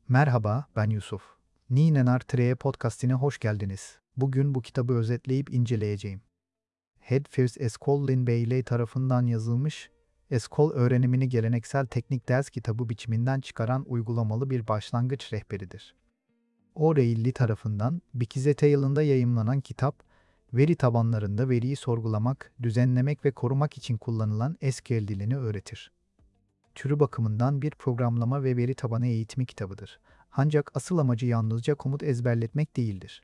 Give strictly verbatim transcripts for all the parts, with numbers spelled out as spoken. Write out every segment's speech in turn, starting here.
Merhaba, ben Yusuf. Ninenar Treye podcastine hoş geldiniz. Bugün bu kitabı özetleyip inceleyeceğim. Headfirst Eskolin Bailey tarafından yazılmış, Eskol öğrenimini geleneksel teknik ders kitabı biçiminden çıkaran uygulamalı bir başlangıç rehberidir. O'Reilly tarafından Bikizete yılında yayımlanan kitap, veri tabanlarında veriyi sorgulamak, düzenlemek ve korumak için kullanılan S Q L dilini öğretir. Türü bakımından bir programlama ve veri tabanı eğitimi kitabıdır. Ancak asıl amacı yalnızca komut ezberletmek değildir.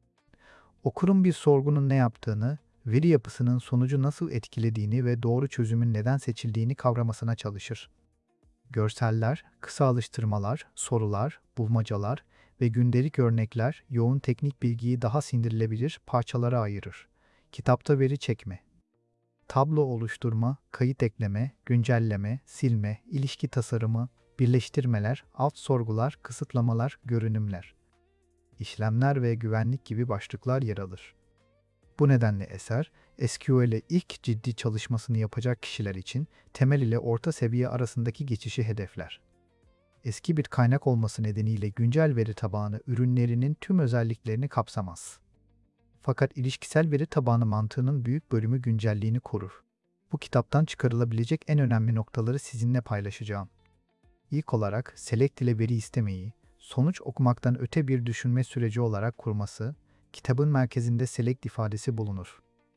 Okurun bir sorgunun ne yaptığını, veri yapısının sonucu nasıl etkilediğini ve doğru çözümün neden seçildiğini kavramasına çalışır. Görseller, kısa alıştırmalar, sorular, bulmacalar ve gündelik örnekler yoğun teknik bilgiyi daha sindirilebilir parçalara ayırır. Kitapta veri çekme, tablo oluşturma, kayıt ekleme, güncelleme, silme, ilişki tasarımı, birleştirmeler, alt sorgular, kısıtlamalar, görünümler, işlemler ve güvenlik gibi başlıklar yer alır. Bu nedenle eser, S Q L'e ilk ciddi çalışmasını yapacak kişiler için temel ile orta seviye arasındaki geçişi hedefler. Eski bir kaynak olması nedeniyle güncel veri tabanı ürünlerinin tüm özelliklerini kapsamaz. Fakat ilişkisel veri tabanı mantığının büyük bölümü güncelliğini korur. Bu kitaptan çıkarılabilecek en önemli noktaları sizinle paylaşacağım. İlk olarak select ile veri istemeyi, sonuç okumaktan öte bir düşünme süreci olarak kurması, kitabın merkezinde select ifadesi bulunur.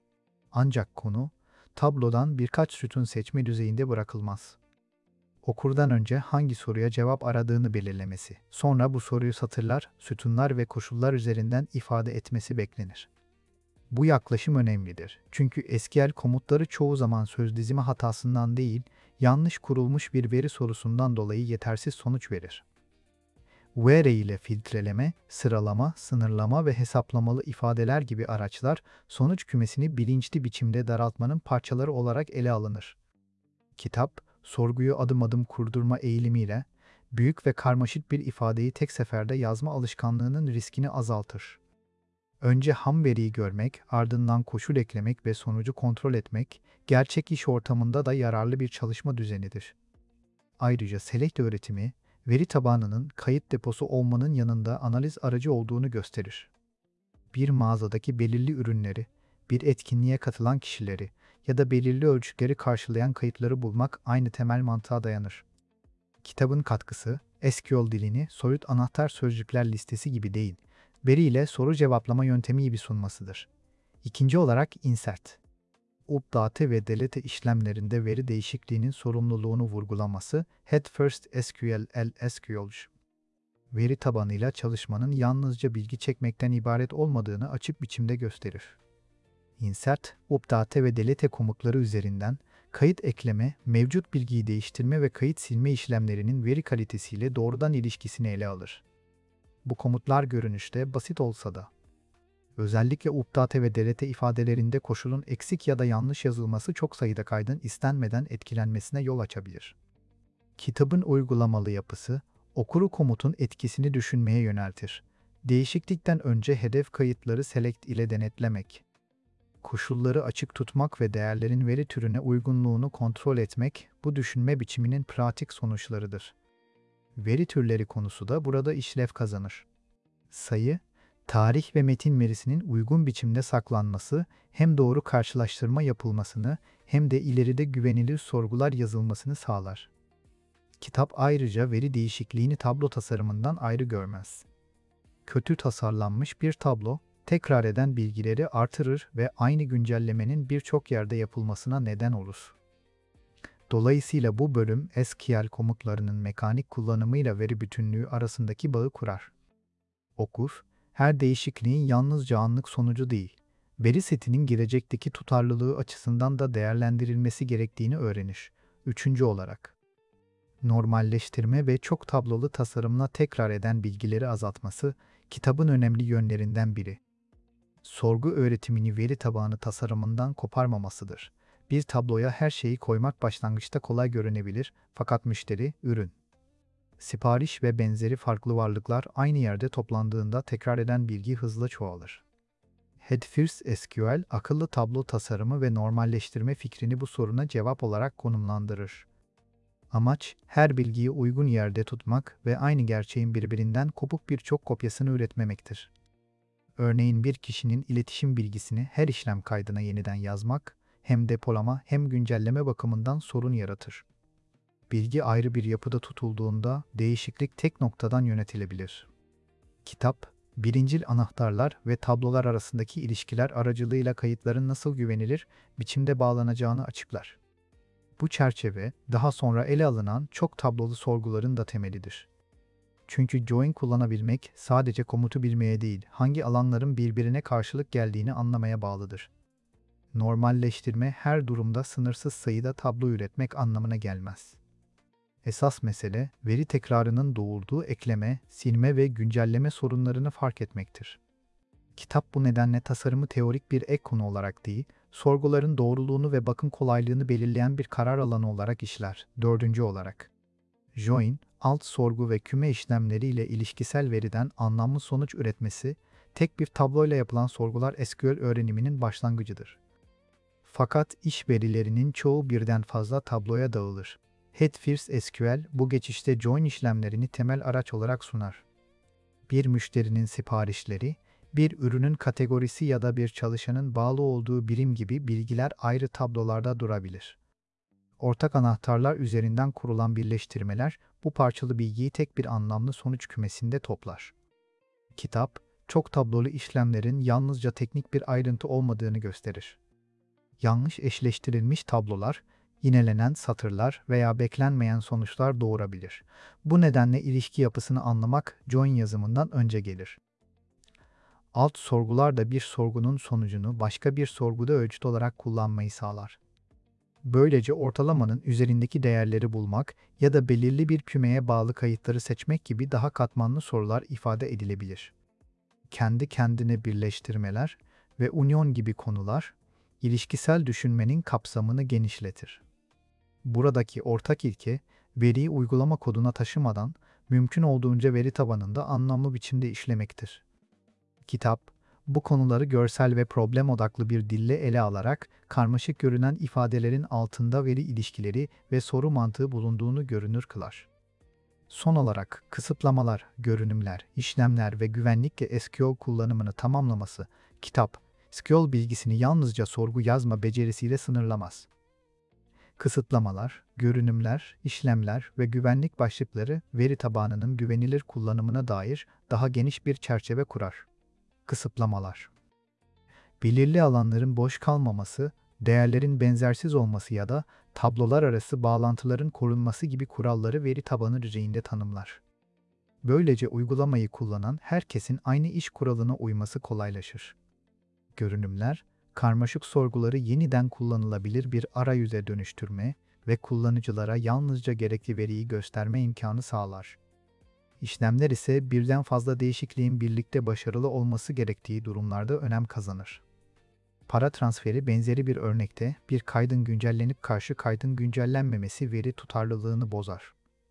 Ancak konu, tablodan birkaç sütun seçme düzeyinde bırakılmaz. Okurdan önce hangi soruya cevap aradığını belirlemesi, sonra bu soruyu satırlar, sütunlar ve koşullar üzerinden ifade etmesi beklenir. Bu yaklaşım önemlidir. Çünkü S Q L komutları çoğu zaman söz dizimi hatasından değil, yanlış kurulmuş bir veri sorusundan dolayı yetersiz sonuç verir. Where ile filtreleme, sıralama, sınırlama ve hesaplamalı ifadeler gibi araçlar sonuç kümesini bilinçli biçimde daraltmanın parçaları olarak ele alınır. Kitap, sorguyu adım adım kurdurma eğilimiyle, büyük ve karmaşık bir ifadeyi tek seferde yazma alışkanlığının riskini azaltır. Önce ham veriyi görmek, ardından koşul eklemek ve sonucu kontrol etmek, gerçek iş ortamında da yararlı bir çalışma düzenidir. Ayrıca select öğretimi, veri tabanının kayıt deposu olmanın yanında analiz aracı olduğunu gösterir. Bir mağazadaki belirli ürünleri, bir etkinliğe katılan kişileri ya da belirli ölçütleri karşılayan kayıtları bulmak aynı temel mantığa dayanır. Kitabın katkısı, S Q L dilini soyut anahtar sözcükler listesi gibi değil, veri ile soru cevaplama yöntemi gibi sunmasıdır. İkinci olarak insert. Update ve delete işlemlerinde veri değişikliğinin sorumluluğunu vurgulaması, Head First S Q L L S Q L. Veri tabanıyla çalışmanın yalnızca bilgi çekmekten ibaret olmadığını açık biçimde gösterir. Insert, update ve delete komutları üzerinden kayıt ekleme, mevcut bilgiyi değiştirme ve kayıt silme işlemlerinin veri kalitesiyle doğrudan ilişkisini ele alır. Bu komutlar görünüşte basit olsa da, özellikle update ve delete ifadelerinde koşulun eksik ya da yanlış yazılması çok sayıda kaydın istenmeden etkilenmesine yol açabilir. Kitabın uygulamalı yapısı, okuru komutun etkisini düşünmeye yöneltir. Değişiklikten önce hedef kayıtları select ile denetlemek, koşulları açık tutmak ve değerlerin veri türüne uygunluğunu kontrol etmek bu düşünme biçiminin pratik sonuçlarıdır. Veri türleri konusu da burada işlev kazanır. Sayı, tarih ve metin verisinin uygun biçimde saklanması hem doğru karşılaştırma yapılmasını hem de ileride güvenilir sorgular yazılmasını sağlar. Kitap ayrıca veri değişikliğini tablo tasarımından ayrı görmez. Kötü tasarlanmış bir tablo, tekrar eden bilgileri artırır ve aynı güncellemenin birçok yerde yapılmasına neden olur. Dolayısıyla bu bölüm S Q L komutlarının mekanik kullanımıyla veri bütünlüğü arasındaki bağı kurar. Okur, her değişikliğin yalnızca anlık sonucu değil, veri setinin gelecekteki tutarlılığı açısından da değerlendirilmesi gerektiğini öğrenir. Üçüncü olarak, normalleştirme ve çok tablolu tasarımla tekrar eden bilgileri azaltması, kitabın önemli yönlerinden biri. Sorgu öğretimini veri tabanı tasarımından koparmamasıdır. Bir tabloya her şeyi koymak başlangıçta kolay görünebilir, fakat müşteri, ürün, sipariş ve benzeri farklı varlıklar aynı yerde toplandığında tekrar eden bilgi hızla çoğalır. Head First S Q L, akıllı tablo tasarımı ve normalleştirme fikrini bu soruna cevap olarak konumlandırır. Amaç, her bilgiyi uygun yerde tutmak ve aynı gerçeğin birbirinden kopuk birçok kopyasını üretmemektir. Örneğin bir kişinin iletişim bilgisini her işlem kaydına yeniden yazmak, hem depolama hem güncelleme bakımından sorun yaratır. Bilgi ayrı bir yapıda tutulduğunda değişiklik tek noktadan yönetilebilir. Kitap, birincil anahtarlar ve tablolar arasındaki ilişkiler aracılığıyla kayıtların nasıl güvenilir biçimde bağlanacağını açıklar. Bu çerçeve, daha sonra ele alınan çok tablolu sorguların da temelidir. Çünkü join kullanabilmek sadece komutu bilmeye değil, hangi alanların birbirine karşılık geldiğini anlamaya bağlıdır. Normalleştirme her durumda sınırsız sayıda tablo üretmek anlamına gelmez. Esas mesele, veri tekrarının doğurduğu ekleme, silme ve güncelleme sorunlarını fark etmektir. Kitap bu nedenle tasarımı teorik bir ek konu olarak değil, sorguların doğruluğunu ve bakım kolaylığını belirleyen bir karar alanı olarak işler. Dördüncü olarak, join, alt sorgu ve küme işlemleriyle ilişkisel veriden anlamlı sonuç üretmesi, tek bir tabloyla yapılan sorgular S Q L öğreniminin başlangıcıdır. Fakat iş verilerinin çoğu birden fazla tabloya dağılır. Headfirst S Q L bu geçişte join işlemlerini temel araç olarak sunar. Bir müşterinin siparişleri, bir ürünün kategorisi ya da bir çalışanın bağlı olduğu birim gibi bilgiler ayrı tablolarda durabilir. Ortak anahtarlar üzerinden kurulan birleştirmeler bu parçalı bilgiyi tek bir anlamlı sonuç kümesinde toplar. Kitap, çok tablolu işlemlerin yalnızca teknik bir ayrıntı olmadığını gösterir. Yanlış eşleştirilmiş tablolar, yinelenen satırlar veya beklenmeyen sonuçlar doğurabilir. Bu nedenle ilişki yapısını anlamak join yazımından önce gelir. Alt sorgular da bir sorgunun sonucunu başka bir sorguda ölçüt olarak kullanmayı sağlar. Böylece ortalamanın üzerindeki değerleri bulmak ya da belirli bir kümeye bağlı kayıtları seçmek gibi daha katmanlı sorular ifade edilebilir. Kendi kendine birleştirmeler ve union gibi konular, ilişkisel düşünmenin kapsamını genişletir. Buradaki ortak ilke, veriyi uygulama koduna taşımadan, mümkün olduğunca veri tabanında anlamlı biçimde işlemektir. Kitap, bu konuları görsel ve problem odaklı bir dille ele alarak, karmaşık görünen ifadelerin altında veri ilişkileri ve soru mantığı bulunduğunu görünür kılar. Son olarak, kısıtlamalar, görünümler, işlemler ve güvenlikle S Q L kullanımını tamamlaması, kitap, S Q L bilgisini yalnızca sorgu yazma becerisiyle sınırlamaz. Kısıtlamalar, görünümler, işlemler ve güvenlik başlıkları veri tabanının güvenilir kullanımına dair daha geniş bir çerçeve kurar. Kısıtlamalar, belirli alanların boş kalmaması, değerlerin benzersiz olması ya da tablolar arası bağlantıların korunması gibi kuralları veri tabanı düzeyinde tanımlar. Böylece uygulamayı kullanan herkesin aynı iş kuralına uyması kolaylaşır. Görünümler, karmaşık sorguları yeniden kullanılabilir bir arayüze dönüştürme ve kullanıcılara yalnızca gerekli veriyi gösterme imkanı sağlar. İşlemler ise birden fazla değişikliğin birlikte başarılı olması gerektiği durumlarda önem kazanır. Para transferi benzeri bir örnekte bir kaydın güncellenip karşı kaydın güncellenmemesi veri tutarlılığını bozar.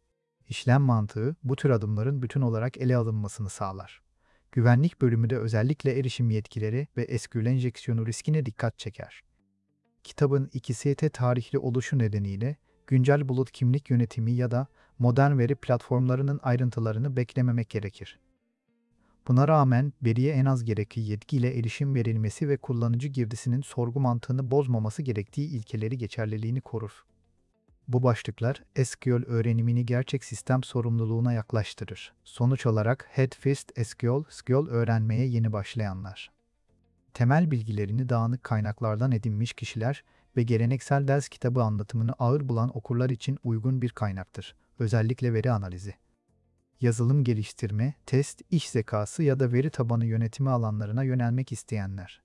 İşlem mantığı bu tür adımların bütün olarak ele alınmasını sağlar. Güvenlik bölümü de özellikle erişim yetkileri ve S Q L enjeksiyonu riskine dikkat çeker. Kitabın iki S T tarihli oluşu nedeniyle güncel bulut kimlik yönetimi ya da modern veri platformlarının ayrıntılarını beklememek gerekir. Buna rağmen veriye en az gerekli yetkiyle erişim verilmesi ve kullanıcı girdisinin sorgu mantığını bozmaması gerektiği ilkeleri geçerliliğini korur. Bu başlıklar S Q L öğrenimini gerçek sistem sorumluluğuna yaklaştırır. Sonuç olarak Headfirst S Q L, S Q L öğrenmeye yeni başlayanlar. Temel bilgilerini dağınık kaynaklardan edinmiş kişiler ve geleneksel ders kitabı anlatımını ağır bulan okurlar için uygun bir kaynaktır. Özellikle veri analizi, yazılım geliştirme, test, iş zekası ya da veri tabanı yönetimi alanlarına yönelmek isteyenler.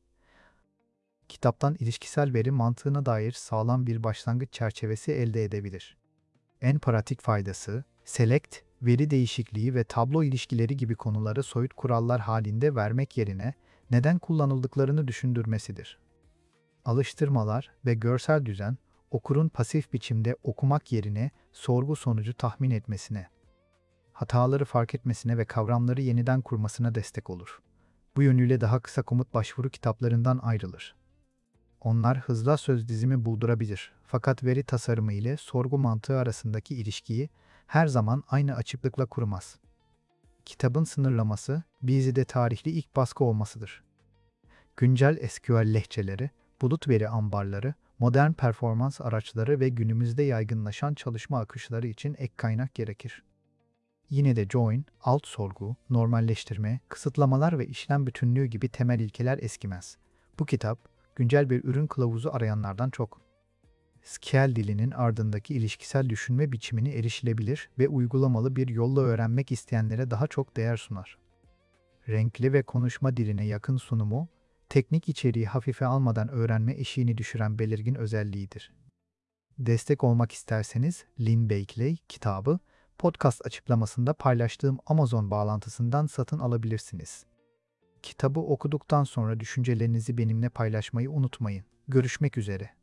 Kitaptan ilişkisel veri mantığına dair sağlam bir başlangıç çerçevesi elde edebilir. En pratik faydası, select, veri değişikliği ve tablo ilişkileri gibi konuları soyut kurallar halinde vermek yerine neden kullanıldıklarını düşündürmesidir. Alıştırmalar ve görsel düzen, okurun pasif biçimde okumak yerine sorgu sonucu tahmin etmesine, hataları fark etmesine ve kavramları yeniden kurmasına destek olur. Bu yönüyle daha kısa komut başvuru kitaplarından ayrılır. Onlar hızla söz dizimi buldurabilir. Fakat veri tasarımı ile sorgu mantığı arasındaki ilişkiyi her zaman aynı açıklıkla kurmaz. Kitabın sınırlaması, Bizi'de tarihli ilk baskı olmasıdır. Güncel S Q L lehçeleri, bulut veri ambarları, modern performans araçları ve günümüzde yaygınlaşan çalışma akışları için ek kaynak gerekir. Yine de join, alt sorgu, normalleştirme, kısıtlamalar ve işlem bütünlüğü gibi temel ilkeler eskimez. Bu kitap, güncel bir ürün kılavuzu arayanlardan çok. S Q L dilinin ardındaki ilişkisel düşünme biçimini erişilebilir ve uygulamalı bir yolla öğrenmek isteyenlere daha çok değer sunar. Renkli ve konuşma diline yakın sunumu, teknik içeriği hafife almadan öğrenme eşiğini düşüren belirgin özelliğidir. Destek olmak isterseniz Lynn Bakley kitabı, podcast açıklamasında paylaştığım Amazon bağlantısından satın alabilirsiniz. Kitabı okuduktan sonra düşüncelerinizi benimle paylaşmayı unutmayın. Görüşmek üzere.